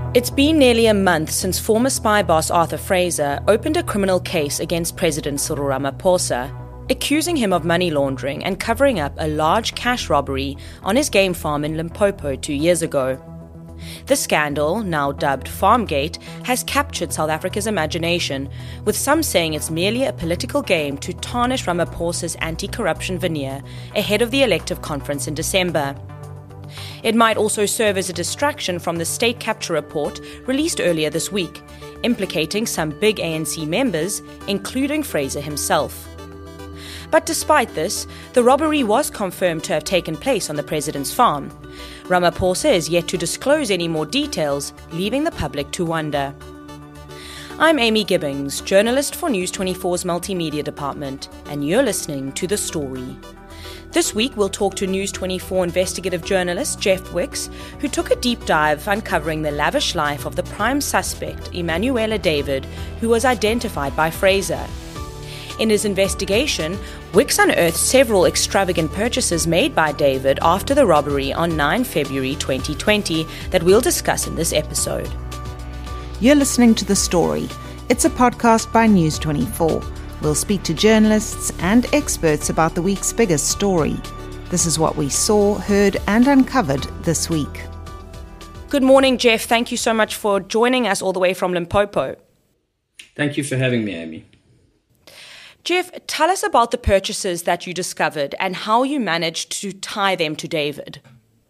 It's been nearly a month since former spy boss Arthur Fraser opened a criminal case against President Cyril Ramaphosa, accusing him of money laundering and covering up a large cash robbery on his game farm in Limpopo 2 years ago. The scandal, now dubbed Farmgate, has captured South Africa's imagination, with some saying it's merely a political game to tarnish Ramaphosa's anti-corruption veneer ahead of the elective conference in December. It might also serve as a distraction from the state capture report released earlier this week, implicating some big ANC members, including Fraser himself. But despite this, the robbery was confirmed to have taken place on the president's farm. Ramaphosa is yet to disclose any more details, leaving the public to wonder. I'm Amy Gibbings, journalist for News 24's Multimedia Department, and you're listening to The Story. This week, we'll talk to News 24 investigative journalist Jeff Wicks, who took a deep dive uncovering the lavish life of the prime suspect, Emanuela David, who was identified by Fraser. In his investigation, Wicks unearthed several extravagant purchases made by David after the robbery on 9 February 2020 that we'll discuss in this episode. You're listening to The Story. It's a podcast by News 24. We'll speak to journalists and experts about the week's biggest story. This is what we saw, heard, and uncovered this week. Good morning, Jeff. Thank you so much for joining us all the way from Limpopo. Thank you for having me, Amy. Jeff, tell us about the purchases that you discovered and how you managed to tie them to David.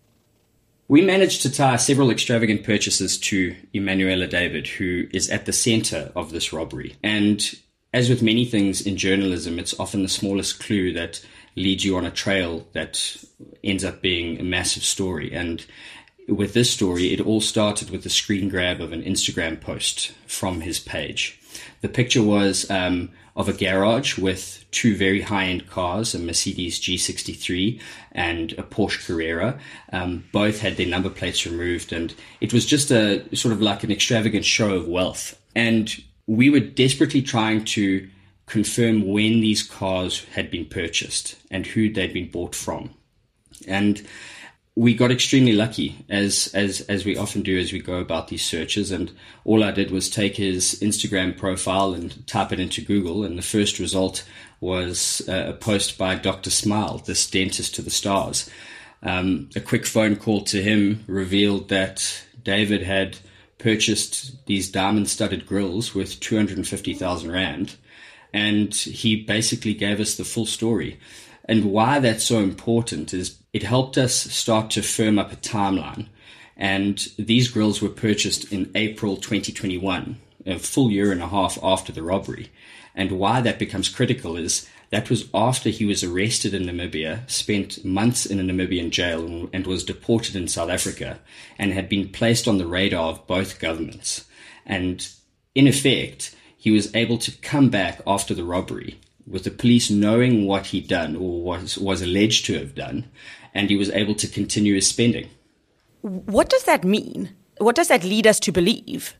We managed to tie several extravagant purchases to Emanuela David, who is at the center of this robbery. And as with many things in journalism, it's often the smallest clue that leads you on a trail that ends up being a massive story. And with this story, it all started with a screen grab of an Instagram post from his page. The picture was of a garage with two very high-end cars, a Mercedes G63 and a Porsche Carrera. Both had their number plates removed, and it was just a sort of like an extravagant show of wealth. And we were desperately trying to confirm when these cars had been purchased and who they'd been bought from. And we got extremely lucky, as we often do as we go about these searches. And all I did was take his Instagram profile and type it into Google. And the first result was a post by Dr. Smile, this dentist to the stars. A quick phone call to him revealed that David had purchased these diamond-studded grills worth 250,000 Rand. And he basically gave us the full story. And why that's so important is it helped us start to firm up a timeline. And these grills were purchased in April 2021, a full year and a half after the robbery. And why that becomes critical is that was after he was arrested in Namibia, spent months in a Namibian jail, and was deported in South Africa, and had been placed on the radar of both governments. And in effect, he was able to come back after the robbery with the police knowing what he'd done or was alleged to have done, and he was able to continue his spending. What does that mean? What does that lead us to believe?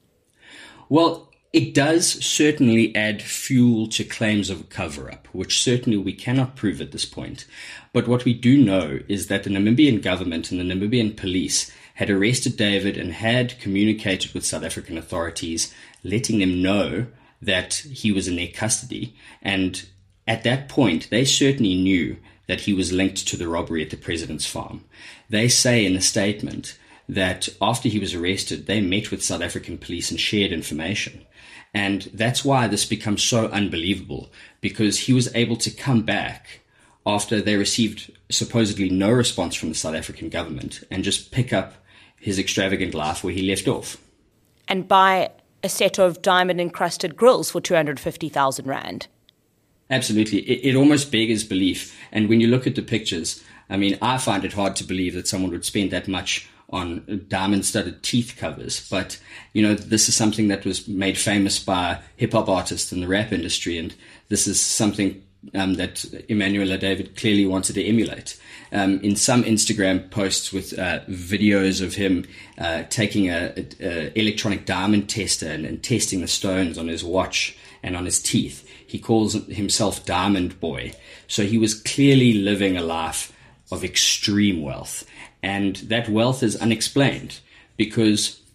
Well, it does certainly add fuel to claims of a cover-up, which certainly we cannot prove at this point. But what we do know is that the Namibian government and the Namibian police had arrested David and had communicated with South African authorities, letting them know that he was in their custody. And at that point, they certainly knew that he was linked to the robbery at the president's farm. They say in a statement that after he was arrested, they met with South African police and shared information. And that's why this becomes so unbelievable, because he was able to come back after they received supposedly no response from the South African government and just pick up his extravagant life where he left off. And buy a set of diamond-encrusted grills for 250,000 Rand. Absolutely. It almost beggars belief. And when you look at the pictures, I mean, I find it hard to believe that someone would spend that much on diamond-studded teeth covers. But, you know, this is something that was made famous by hip-hop artists in the rap industry. And this is something that Emanuela David clearly wanted to emulate. In some Instagram posts with videos of him taking a electronic diamond tester and testing the stones on his watch and on his teeth, he calls himself Diamond Boy. So he was clearly living a life of extreme wealth. And that wealth is unexplained because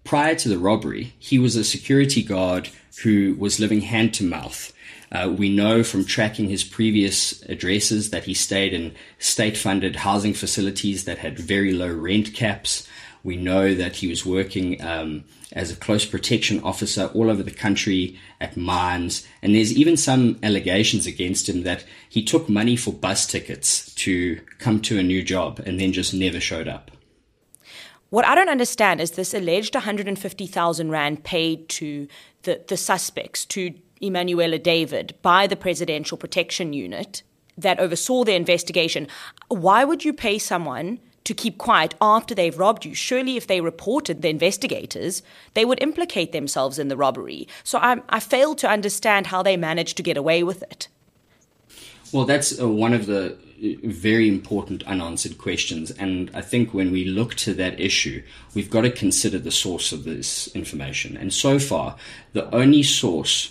prior to the robbery, he was a security guard who was living hand to mouth. We know from tracking his previous addresses that he stayed in state-funded housing facilities that had very low rent caps. We know that he was working as a close protection officer all over the country at mines. And there's even some allegations against him that he took money for bus tickets to come to a new job and then just never showed up. What I don't understand is this alleged 150,000 rand paid to the suspects, to Emanuela David, by the Presidential Protection Unit that oversaw their investigation. Why would you pay someone to keep quiet after they've robbed you? Surely if they reported the investigators, they would implicate themselves in the robbery. So I fail to understand how they managed to get away with it. Well, that's one of the very important unanswered questions. And I think when we look to that issue, we've got to consider the source of this information. And so far, the only source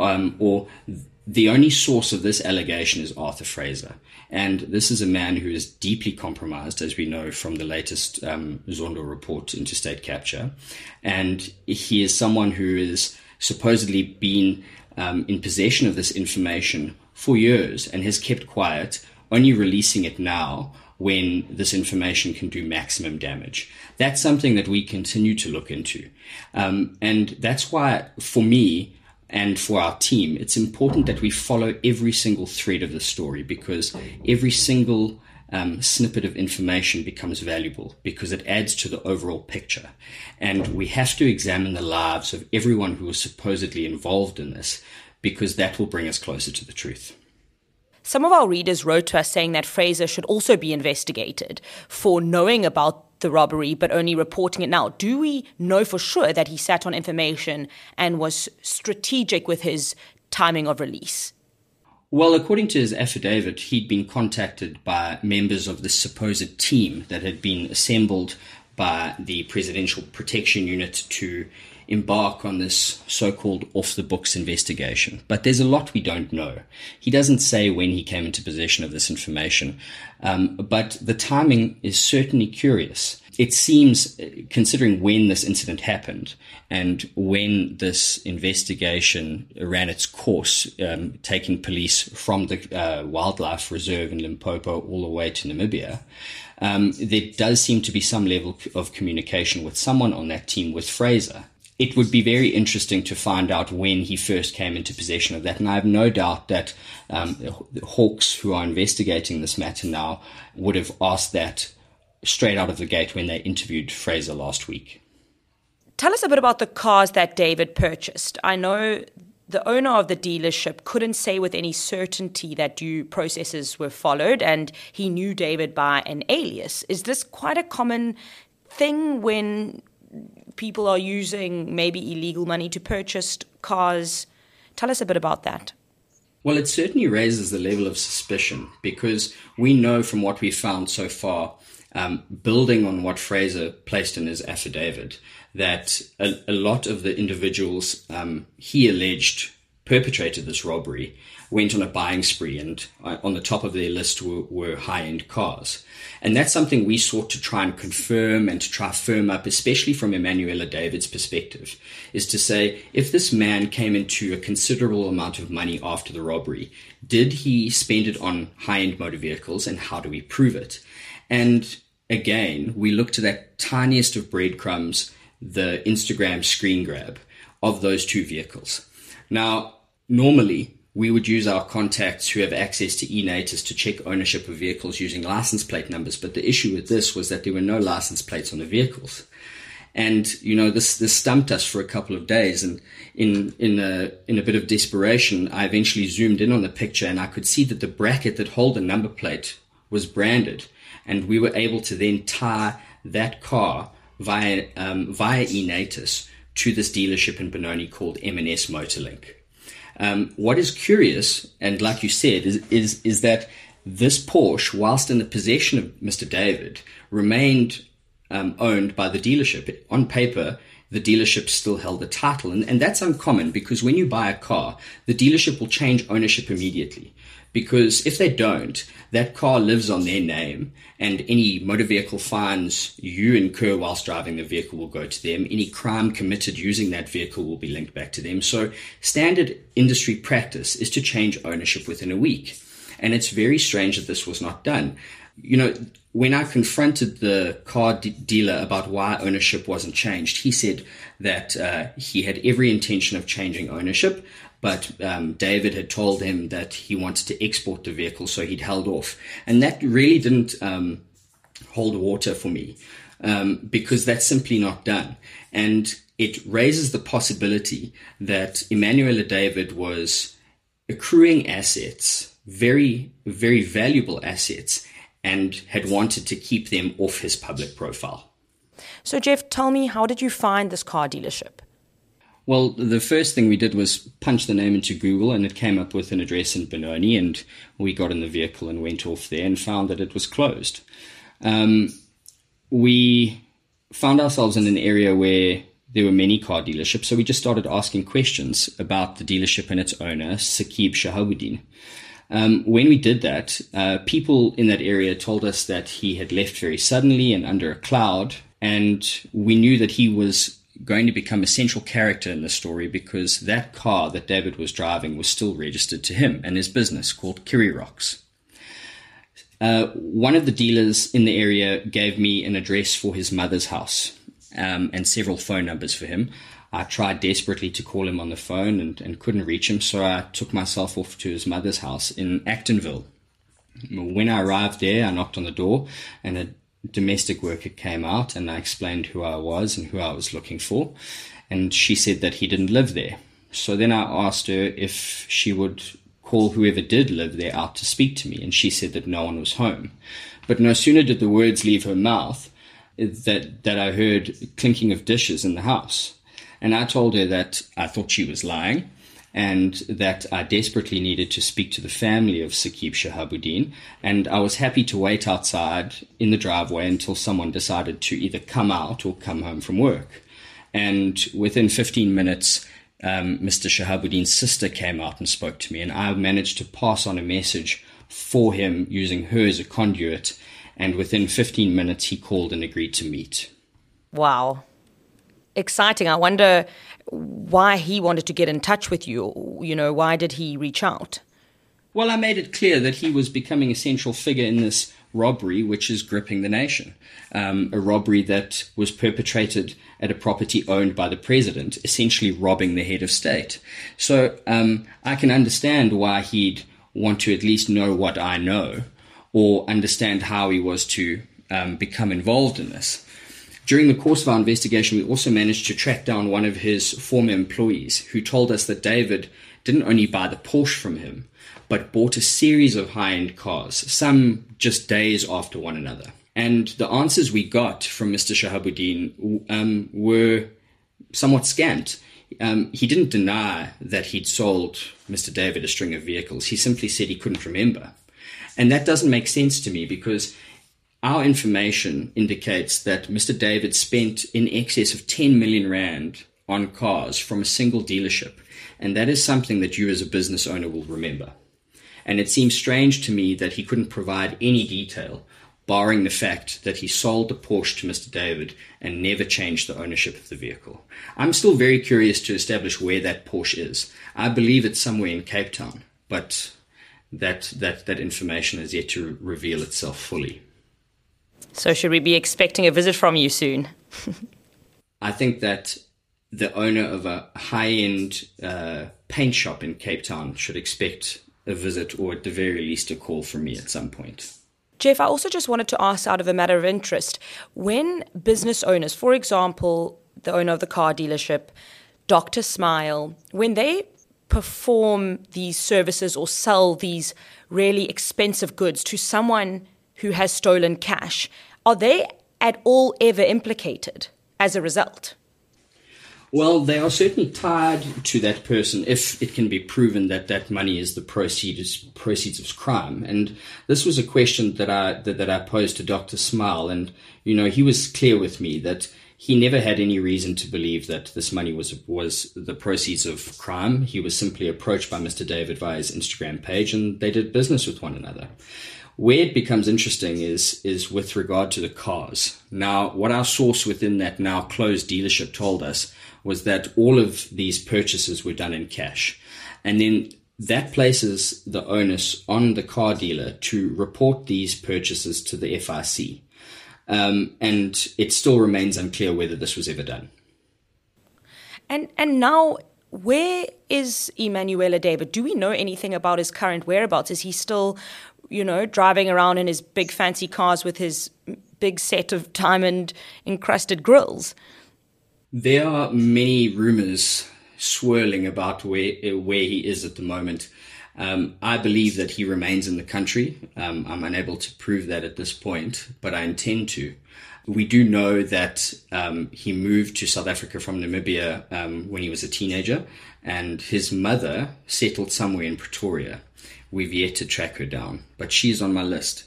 the only source of this allegation is Arthur Fraser. And this is a man who is deeply compromised, as we know from the latest Zondo report into state capture. And he is someone who has supposedly been in possession of this information for years and has kept quiet, only releasing it now when this information can do maximum damage. That's something that we continue to look into. And that's why, for me, and for our team, it's important that we follow every single thread of the story, because every single snippet of information becomes valuable because it adds to the overall picture. And we have to examine the lives of everyone who was supposedly involved in this, because that will bring us closer to the truth. Some of our readers wrote to us saying that Fraser should also be investigated for knowing about the robbery but only reporting it now. Do we know for sure that he sat on information and was strategic with his timing of release? Well, according to his affidavit, he'd been contacted by members of the supposed team that had been assembled by the Presidential Protection Unit to embark on this so-called off-the-books investigation. But there's a lot we don't know. He doesn't say when he came into possession of this information, but the timing is certainly curious. It seems, considering when this incident happened and when this investigation ran its course, taking police from the wildlife reserve in Limpopo all the way to Namibia, there does seem to be some level of communication with someone on that team with Fraser. It would be very interesting to find out when he first came into possession of that. And I have no doubt that the Hawks, who are investigating this matter now, would have asked that straight out of the gate when they interviewed Fraser last week. Tell us a bit about the cars that David purchased. I know the owner of the dealership couldn't say with any certainty that due processes were followed, and he knew David by an alias. Is this quite a common thing when people are using maybe illegal money to purchase cars? Tell us a bit about that. Well, it certainly raises the level of suspicion, because we know from what we've found so far, building on what Fraser placed in his affidavit, that a lot of the individuals he alleged perpetrated this robbery went on a buying spree, and on the top of their list were high-end cars. And that's something we sought to try and confirm and to try firm up, especially from Emanuela David's perspective, is to say, if this man came into a considerable amount of money after the robbery, did he spend it on high-end motor vehicles, and how do we prove it? And again, we look to that tiniest of breadcrumbs, the Instagram screen grab of those two vehicles. Now, normally, we would use our contacts who have access to eNatus to check ownership of vehicles using license plate numbers. But the issue with this was that there were no license plates on the vehicles. And, this stumped us for a couple of days. And in a bit of desperation, I eventually zoomed in on the picture, and I could see that the bracket that held the number plate was branded. And we were able to then tie that car via eNatus to this dealership in Benoni called M&S Motorlink. What is curious, and like you said, is that this Porsche, whilst in the possession of Mr. David, remained owned by the dealership. On paper, the dealership still held the title. And that's uncommon, because when you buy a car, the dealership will change ownership immediately. Because if they don't, that car lives on their name, and any motor vehicle fines you incur whilst driving the vehicle will go to them. Any crime committed using that vehicle will be linked back to them. So standard industry practice is to change ownership within a week. And it's very strange that this was not done. When I confronted the car dealer about why ownership wasn't changed, he said that he had every intention of changing ownership, but David had told him that he wanted to export the vehicle, so he'd held off. And that really didn't hold water for me, because that's simply not done. And it raises the possibility that Emmanuel David was accruing assets, very, very valuable assets, and had wanted to keep them off his public profile. So, Jeff, tell me, how did you find this car dealership? Well, the first thing we did was punch the name into Google, and it came up with an address in Benoni, and we got in the vehicle and went off there and found that it was closed. We found ourselves in an area where there were many car dealerships, so we just started asking questions about the dealership and its owner, Saqib Shahabuddin. When we did that, people in that area told us that he had left very suddenly and under a cloud, and we knew that he was going to become a central character in the story, because that car that David was driving was still registered to him and his business called Kirirox. One of the dealers in the area gave me an address for his mother's house, and several phone numbers for him. I tried desperately to call him on the phone and couldn't reach him, so I took myself off to his mother's house in Actonville. When I arrived there, I knocked on the door, and a domestic worker came out, and I explained who I was and who I was looking for, and she said that he didn't live there. So then I asked her if she would call whoever did live there out to speak to me, and she said that no one was home. But no sooner did the words leave her mouth that I heard clinking of dishes in the house. And I told her that I thought she was lying, and that I desperately needed to speak to the family of Saqib Shahabuddin, and I was happy to wait outside in the driveway until someone decided to either come out or come home from work. And within 15 minutes, Mr. Shahabuddin's sister came out and spoke to me, and I managed to pass on a message for him using her as a conduit, and within 15 minutes he called and agreed to meet. Wow. Exciting. I wonder why he wanted to get in touch with you. Why did he reach out? Well, I made it clear that he was becoming a central figure in this robbery, which is gripping the nation. A robbery that was perpetrated at a property owned by the president, essentially robbing the head of state. So I can understand why he'd want to at least know what I know, or understand how he was to become involved in this. During the course of our investigation, we also managed to track down one of his former employees, who told us that David didn't only buy the Porsche from him, but bought a series of high-end cars, some just days after one another. And the answers we got from Mr. Shahabuddin were somewhat scant. He didn't deny that he'd sold Mr. David a string of vehicles. He simply said he couldn't remember. And that doesn't make sense to me, because our information indicates that Mr. David spent in excess of 10 million rand on cars from a single dealership. And that is something that you as a business owner will remember. And it seems strange to me that he couldn't provide any detail, barring the fact that he sold the Porsche to Mr. David and never changed the ownership of the vehicle. I'm still very curious to establish where that Porsche is. I believe it's somewhere in Cape Town, but that information is yet to reveal itself fully. So should we be expecting a visit from you soon? I think that the owner of a high-end paint shop in Cape Town should expect a visit, or at the very least a call from me at some point. Jeff, I also just wanted to ask, out of a matter of interest, when business owners, for example, the owner of the car dealership, Dr. Smile, when they perform these services or sell these really expensive goods to someone who has stolen cash, are they at all ever implicated as a result? Well, they are certainly tied to that person if it can be proven that that money is the proceeds of crime. And this was a question that I posed to Dr. Smile, and he was clear with me that He never had any reason to believe that this money was the proceeds of crime. He was simply approached by Mr. David via his Instagram page, and they did business with one another. Where it becomes interesting is with regard to the cars. Now, what our source within that now closed dealership told us was that all of these purchases were done in cash. And then that places the onus on the car dealer to report these purchases to the FIC. And it still remains unclear whether this was ever done. And now, where is Emanuela David? Do we know anything about his current whereabouts? Is he still, driving around in his big fancy cars with his big set of diamond-encrusted grills? There are many rumors swirling about where he is at the moment. I believe that he remains in the country. I'm unable to prove that at this point, but I intend to. We do know that he moved to South Africa from Namibia when he was a teenager, and his mother settled somewhere in Pretoria. We've yet to track her down, but she's on my list.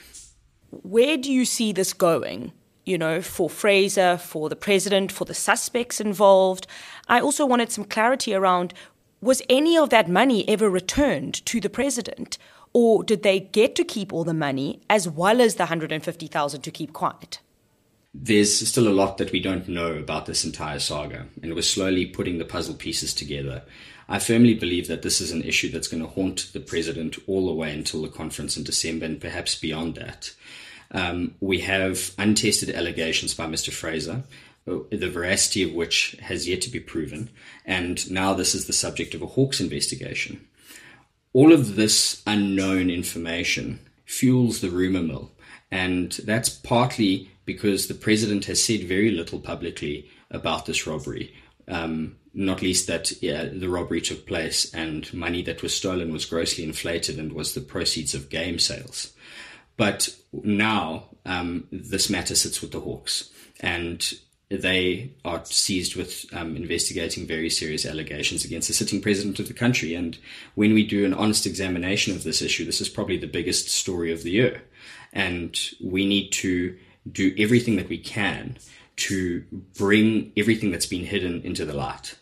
Where do you see this going? For Fraser, for the president, for the suspects involved? I also wanted some clarity around, was any of that money ever returned to the president? Or did they get to keep all the money as well as the 150,000 to keep quiet? There's still a lot that we don't know about this entire saga, and we're slowly putting the puzzle pieces together. I firmly believe that this is an issue that's going to haunt the president all the way until the conference in December, and perhaps beyond that. We have untested allegations by Mr. Fraser, the veracity of which has yet to be proven, and now this is the subject of a Hawks investigation. All of this unknown information fuels the rumor mill, and that's partly because the president has said very little publicly about this robbery, not least that the robbery took place and money that was stolen was grossly inflated and was the proceeds of game sales. But now this matter sits with the Hawks, and they are seized with investigating very serious allegations against the sitting president of the country. And when we do an honest examination of this issue, this is probably the biggest story of the year. And we need to do everything that we can to bring everything that's been hidden into the light,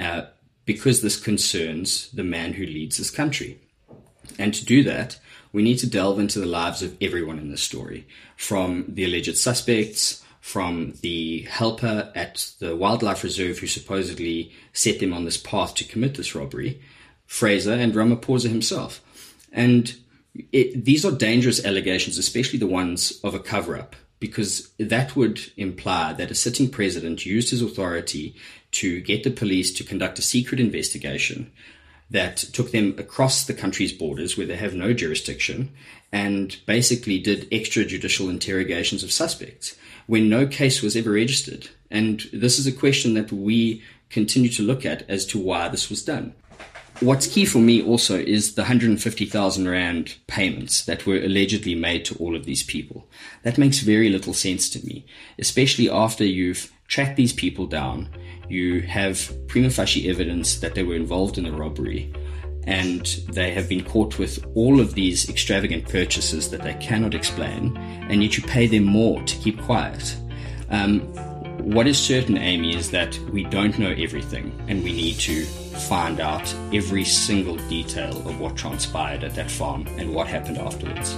because this concerns the man who leads this country. And to do that, we need to delve into the lives of everyone in this story, from the alleged suspects, from the helper at the wildlife reserve who supposedly set them on this path to commit this robbery, Fraser, and Ramaphosa himself. And these are dangerous allegations, especially the ones of a cover-up, because that would imply that a sitting president used his authority to get the police to conduct a secret investigation that took them across the country's borders where they have no jurisdiction and basically did extrajudicial interrogations of suspects when no case was ever registered. And this is a question that we continue to look at as to why this was done. What's key for me also is the 150,000 Rand payments that were allegedly made to all of these people. That makes very little sense to me, especially after you've tracked these people down, you have prima facie evidence that they were involved in the robbery, and they have been caught with all of these extravagant purchases that they cannot explain, and yet you pay them more to keep quiet. What is certain, Amy, is that we don't know everything, and we need to find out every single detail of what transpired at that farm and what happened afterwards.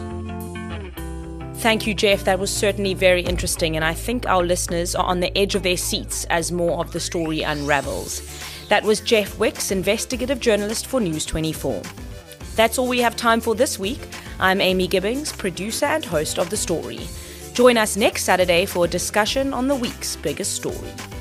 Thank you, Jeff. That was certainly very interesting, and I think our listeners are on the edge of their seats as more of the story unravels. That was Jeff Wicks, investigative journalist for News 24. That's all we have time for this week. I'm Amy Gibbings, producer and host of The Story. Join us next Saturday for a discussion on the week's biggest story.